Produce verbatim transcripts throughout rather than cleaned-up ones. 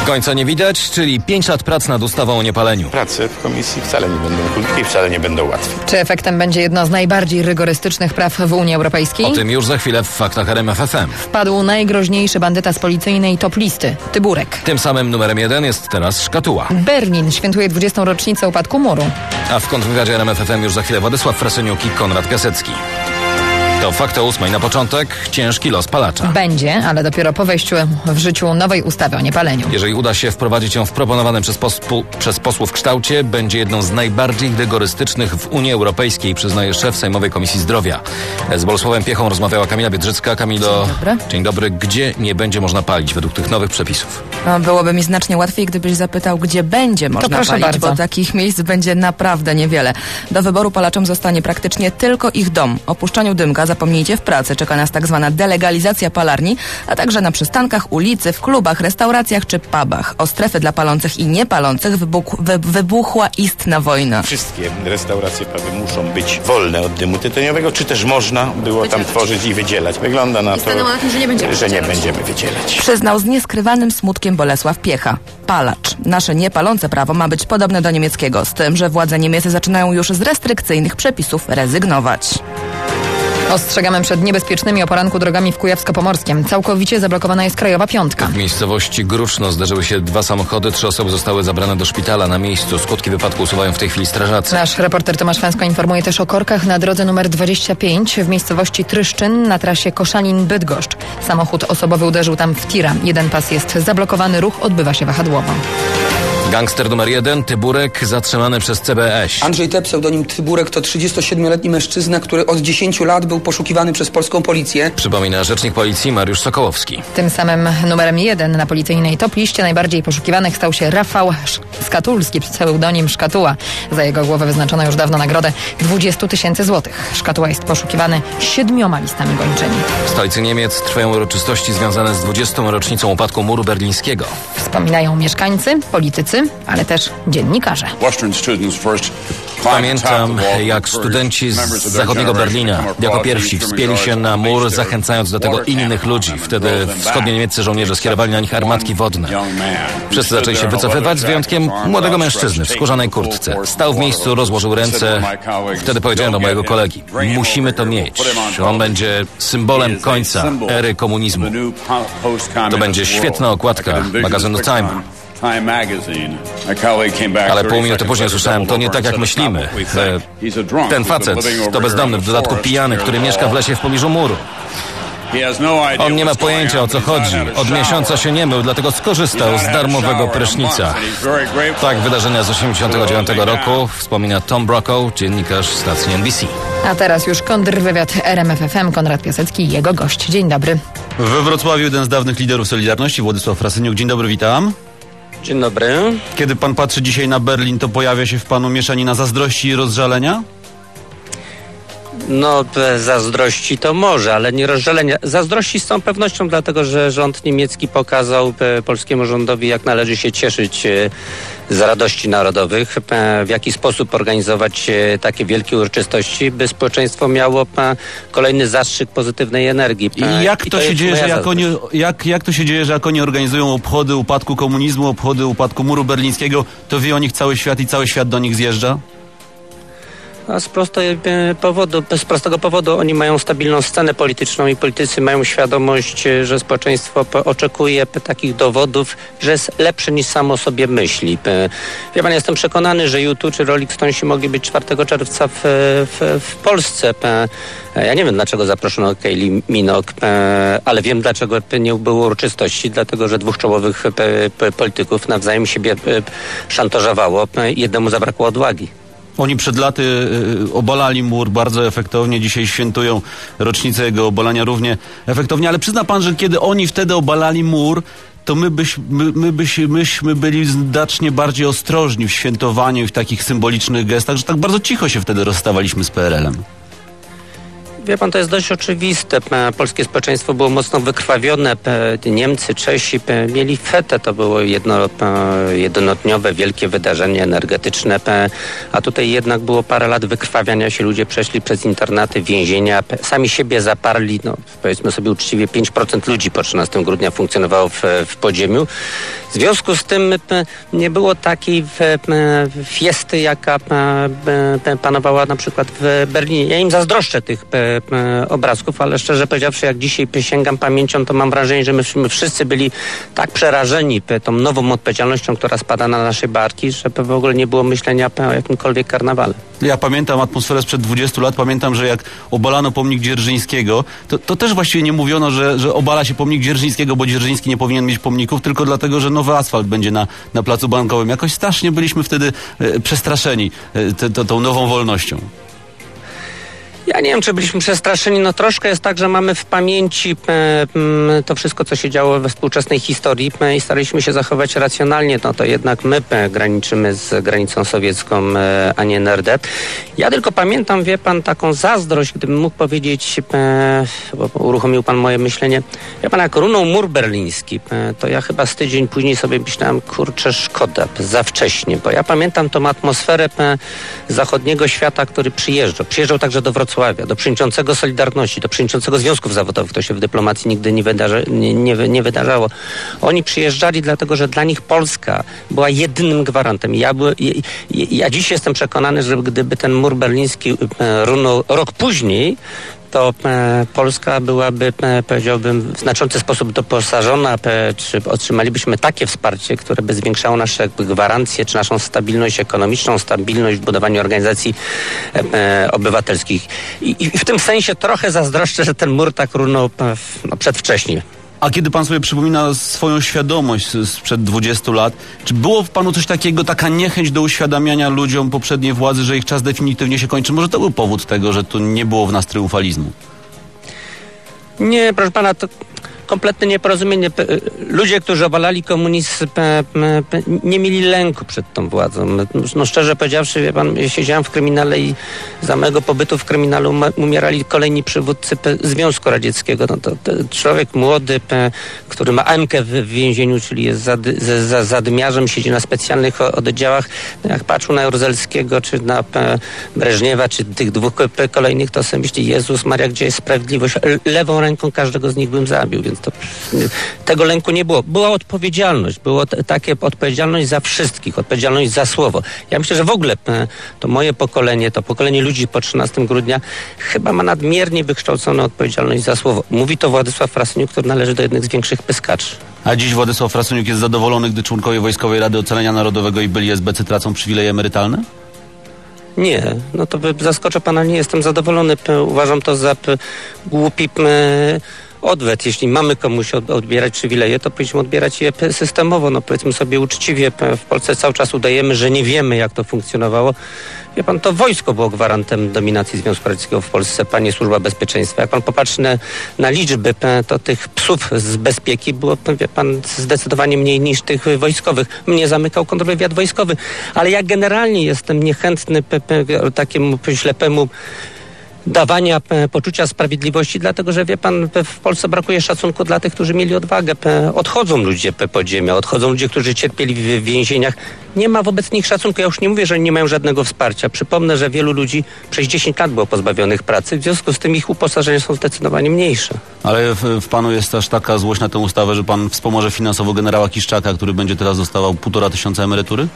Końca nie widać, czyli pięć lat prac nad ustawą o niepaleniu. Prace w komisji wcale nie będą krótkie i wcale nie będą łatwe. Czy efektem będzie jedno z najbardziej rygorystycznych praw w Unii Europejskiej? O tym już za chwilę w faktach R M F F M. Wpadł najgroźniejszy bandyta z policyjnej top listy, Tyburek. Tym samym numerem jeden jest teraz Szkatuła. Berlin świętuje dwudziestą rocznicę upadku muru. A w kontrwywiadzie R M F F M już za chwilę Władysław Frasyniuk i Konrad Piasecki. To Fakty o ósmej. Na początek ciężki los palacza. Będzie, ale dopiero po wejściu w życiu nowej ustawy o niepaleniu. Jeżeli uda się wprowadzić ją w proponowanym przez, pospu, przez posłów kształcie, będzie jedną z najbardziej rygorystycznych w Unii Europejskiej, przyznaje szef Sejmowej Komisji Zdrowia. Z Bolesławem Piechą rozmawiała Kamila Biedrzycka. Kamilo, Dzień dobry. Dzień dobry. Gdzie nie będzie można palić według tych nowych przepisów? No, byłoby mi znacznie łatwiej, gdybyś zapytał, gdzie będzie można proszę palić, bardzo. bo takich miejsc będzie naprawdę niewiele. Do wyboru palaczom zostanie praktycznie tylko ich dom. O puszczaniu dymka zapomnijcie w pracy. Czeka nas tak zwana delegalizacja palarni, a także na przystankach, ulicy, w klubach, restauracjach czy pubach. O strefy dla palących i niepalących wybuch, wy, wybuchła istna wojna. Wszystkie restauracje, prawie muszą być wolne od dymu tytoniowego, czy też można było tam tworzyć i wydzielać. Wygląda na to, na tym, że nie będziemy że nie będziemy wydzielać. Przyznał z nieskrywanym smutkiem Bolesław Piecha. Palacz. Nasze niepalące prawo ma być podobne do niemieckiego, z tym, że władze niemieckie zaczynają już z restrykcyjnych przepisów rezygnować. Ostrzegamy przed niebezpiecznymi o poranku drogami w Kujawsko-Pomorskiem. Całkowicie zablokowana jest krajowa piątka. W miejscowości Gruczno zdarzyły się dwa samochody, trzy osoby zostały zabrane do szpitala na miejscu. Skutki wypadku usuwają w tej chwili strażacy. Nasz reporter Tomasz Fęsko informuje też o korkach na drodze numer dwadzieścia pięć w miejscowości Tryszczyn na trasie Koszalin-Bydgoszcz. Samochód osobowy uderzył tam w tira. Jeden pas jest zablokowany, ruch odbywa się wahadłowo. Gangster numer jeden, Tyburek, zatrzymany przez C B S. Andrzej T., pseudonim Tyburek, to trzydziestosiedmioletni mężczyzna, który od dziesięciu lat był poszukiwany przez polską policję. Przypomina rzecznik policji Mariusz Sokołowski. Tym samym numerem jeden na policyjnej top liście najbardziej poszukiwanych stał się Rafał Szkatulski, pseudonim Szkatuła. Za jego głowę wyznaczono już dawno nagrodę dwadzieścia tysięcy złotych. Szkatuła jest poszukiwany siedmioma listami gończymi. W stolicy Niemiec trwają uroczystości związane z dwudziestą rocznicą upadku muru berlińskiego. Wspominają mieszkańcy, politycy, ale też dziennikarze. Pamiętam, jak studenci z zachodniego Berlina jako pierwsi wspięli się na mur, zachęcając do tego innych ludzi. Wtedy wschodnio-niemieccy żołnierze skierowali na nich armatki wodne. Wszyscy zaczęli się wycofywać, z wyjątkiem młodego mężczyzny w skórzanej kurtce. Stał w miejscu, rozłożył ręce. Wtedy powiedziałem do mojego kolegi: musimy to mieć. On będzie symbolem końca ery komunizmu. To będzie świetna okładka magazynu Time. Ale pół minuty później usłyszałem: to nie tak jak myślimy. Ten facet to bezdomny, w dodatku pijany, który mieszka w lesie w pobliżu muru. On nie ma pojęcia, o co chodzi. Od miesiąca się nie mył, dlatego skorzystał z darmowego prysznica. Tak, wydarzenia z osiemdziesiątego dziewiątego roku wspomina Tom Brokaw, dziennikarz stacji N B C. A teraz już kontrwywiad R M F F M, Konrad Piasecki i jego gość. Dzień dobry. We Wrocławiu jeden z dawnych liderów Solidarności, Władysław Frasyniuk. Dzień dobry, witam. Dzień dobry. Kiedy pan patrzy dzisiaj na Berlin, to pojawia się w panu mieszanina zazdrości i rozżalenia? No, zazdrości to może, ale nie rozżalenia. Zazdrości z całą pewnością, dlatego że rząd niemiecki pokazał polskiemu rządowi, jak należy się cieszyć z radości narodowych, w jaki sposób organizować takie wielkie uroczystości, by społeczeństwo miało kolejny zastrzyk pozytywnej energii. I jak I to, to się jest dzieje, że moja jak oni, jak, jak to się dzieje, że jak oni organizują obchody upadku komunizmu, obchody upadku muru berlińskiego, to wie o nich cały świat i cały świat do nich zjeżdża? A z, prostej, powodu, z prostego powodu oni mają stabilną scenę polityczną i politycy mają świadomość, że społeczeństwo oczekuje takich dowodów, że jest lepsze niż samo sobie myśli. Wie pan, jestem przekonany, że U dwa czy Rolling Stonesi mogli być czwartego czerwca w, w, w Polsce. Ja nie wiem, dlaczego zaproszono Kylie Minogue, ale wiem, dlaczego nie było uroczystości, dlatego że dwóch czołowych polityków nawzajem siebie szantażowało. Jednemu zabrakło odwagi. Oni przed laty y, obalali mur bardzo efektownie, dzisiaj świętują rocznicę jego obalania równie efektownie, ale przyzna pan, że kiedy oni wtedy obalali mur, to my, byś, my, my byś, myśmy byli znacznie bardziej ostrożni w świętowaniu i w takich symbolicznych gestach, że tak bardzo cicho się wtedy rozstawaliśmy z P R L-em. Wie pan, to jest dość oczywiste. Polskie społeczeństwo było mocno wykrwawione. Niemcy, Czesi mieli fetę. To było jedno, jednodniowe, wielkie wydarzenie energetyczne. A tutaj jednak było parę lat wykrwawiania się. Ludzie przeszli przez internaty, więzienia. Sami siebie zaparli. No, powiedzmy sobie uczciwie, pięć procent ludzi po trzynastego grudnia funkcjonowało w, w podziemiu. W związku z tym nie było takiej fiesty, jaka panowała na przykład w Berlinie. Ja im zazdroszczę tych obrazków, ale szczerze powiedziawszy, jak dzisiaj sięgam pamięcią, to mam wrażenie, że my, my wszyscy byli tak przerażeni tą nową odpowiedzialnością, która spada na nasze barki, że w ogóle nie było myślenia o jakimkolwiek karnawale. Ja pamiętam atmosferę sprzed dwudziestu lat, pamiętam, że jak obalano pomnik Dzierżyńskiego, to, to też właściwie nie mówiono, że, że obala się pomnik Dzierżyńskiego, bo Dzierżyński nie powinien mieć pomników, tylko dlatego, że nowy asfalt będzie na, na placu Bankowym. Jakoś strasznie byliśmy wtedy e, przestraszeni e, te, to, tą nową wolnością. Ja nie wiem, czy byliśmy przestraszeni. No troszkę jest tak, że mamy w pamięci e, to wszystko, co się działo we współczesnej historii e, i staraliśmy się zachować racjonalnie. No to jednak my e, graniczymy z granicą sowiecką, e, a nie N R D. Ja tylko pamiętam, wie pan, taką zazdrość, gdybym mógł powiedzieć, e, bo uruchomił pan moje myślenie. Wie pan, jak runął mur berliński, e, to ja chyba z tydzień później sobie myślałem, kurczę, szkoda, za wcześnie, bo ja pamiętam tą atmosferę e, zachodniego świata, który przyjeżdżał. Przyjeżdżał także do Wrocławia, do przewodniczącego Solidarności, do przewodniczącego Związków Zawodowych. To się w dyplomacji nigdy nie, wydarza, nie, nie, nie wydarzało. Oni przyjeżdżali dlatego, że dla nich Polska była jedynym gwarantem. Ja, by, ja, ja dziś jestem przekonany, że gdyby ten mur berliński runął rok później, to e, Polska byłaby, e, powiedziałbym, w znaczący sposób doposażona, e, czy otrzymalibyśmy takie wsparcie, które by zwiększało nasze jakby gwarancje, czy naszą stabilność ekonomiczną, stabilność w budowaniu organizacji e, e, obywatelskich. I, I w tym sensie trochę zazdroszczę, że ten mur tak runął e, no, przedwcześnie. A kiedy pan sobie przypomina swoją świadomość sprzed dwudziestu lat, czy było w panu coś takiego, taka niechęć do uświadamiania ludziom poprzedniej władzy, że ich czas definitywnie się kończy? Może to był powód tego, że tu nie było w nas triumfalizmu? Nie, proszę pana, to kompletne nieporozumienie. Ludzie, którzy obalali komunizm, nie mieli lęku przed tą władzą. No szczerze powiedziawszy, wie pan, siedziałem w kryminale i za mojego pobytu w kryminalu umierali kolejni przywódcy Związku Radzieckiego. No to, to człowiek młody, który ma Emkę w więzieniu, czyli jest zady, za, zadymiarzem, siedzi na specjalnych oddziałach. Jak patrzył na Jaruzelskiego, czy na Breżniewa, czy tych dwóch kolejnych, to sobie myśli, Jezus Maria, gdzie jest sprawiedliwość? Lewą ręką każdego z nich bym zabił, więc to, tego lęku nie było. Była odpowiedzialność, było t- takie odpowiedzialność za wszystkich, odpowiedzialność za słowo. Ja myślę, że w ogóle e, to moje pokolenie, to pokolenie ludzi po trzynastego grudnia chyba ma nadmiernie wykształconą odpowiedzialność za słowo. Mówi to Władysław Frasyniuk, który należy do jednych z większych pyskaczy. A dziś Władysław Frasyniuk jest zadowolony, gdy członkowie Wojskowej Rady Ocalenia Narodowego i byli S B C tracą przywileje emerytalne? Nie, no to zaskoczę pana, nie jestem zadowolony. Uważam to za p- głupi p- odwet. Jeśli mamy komuś od, odbierać przywileje, to powinniśmy odbierać je systemowo. No powiedzmy sobie uczciwie, w Polsce cały czas udajemy, że nie wiemy, jak to funkcjonowało. Wie pan, to wojsko było gwarantem dominacji Związku Radzieckiego w Polsce, panie Służba Bezpieczeństwa. Jak pan popatrzy na, na liczby, to tych psów z bezpieki było, wie pan, zdecydowanie mniej niż tych wojskowych. Mnie zamykał kontrwywiad wojskowy. Ale ja generalnie jestem niechętny pe, pe, takiemu ślepemu dawania p- poczucia sprawiedliwości, dlatego że wie pan, p- w Polsce brakuje szacunku dla tych, którzy mieli odwagę. P- odchodzą ludzie p- podziemia, odchodzą ludzie, którzy cierpieli w, w więzieniach. Nie ma wobec nich szacunku. Ja już nie mówię, że nie mają żadnego wsparcia. Przypomnę, że wielu ludzi przez dziesięć lat było pozbawionych pracy, w związku z tym ich uposażenia są zdecydowanie mniejsze. Ale w, w panu jest aż taka złość na tę ustawę, że pan wspomoże finansowo generała Kiszczaka, który będzie teraz dostawał półtora tysiąca emerytury?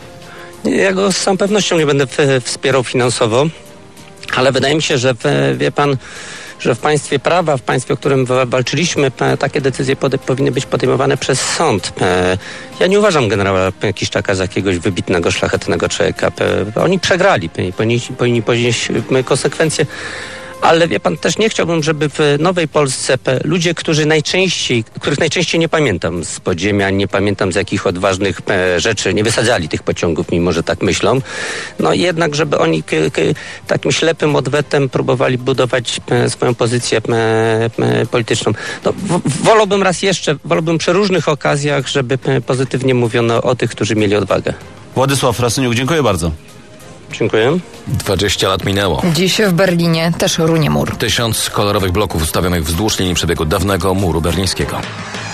Ja go z całą pewnością nie będę w, wspierał finansowo. Ale wydaje mi się, że wie pan, że w państwie prawa, w państwie, o którym walczyliśmy, takie decyzje pode- powinny być podejmowane przez sąd. Ja nie uważam generała Kiszczaka za jakiegoś wybitnego, szlachetnego człowieka. Oni przegrali, powinni, powinni ponieść konsekwencje. Ale wie pan, też nie chciałbym, żeby w Nowej Polsce ludzie, którzy najczęściej, których najczęściej nie pamiętam z podziemia, nie pamiętam z jakich odważnych rzeczy, nie wysadzali tych pociągów, mimo że tak myślą, no jednak, żeby oni k- k- takim ślepym odwetem próbowali budować swoją pozycję polityczną. No, w- wolałbym raz jeszcze, wolałbym przy różnych okazjach, żeby pozytywnie mówiono o tych, którzy mieli odwagę. Władysław Frasyniuk, dziękuję bardzo. Dziękuję. dwadzieścia lat minęło. Dziś w Berlinie też runie mur. Tysiąc kolorowych bloków ustawionych wzdłuż linii przebiegu dawnego muru berlińskiego.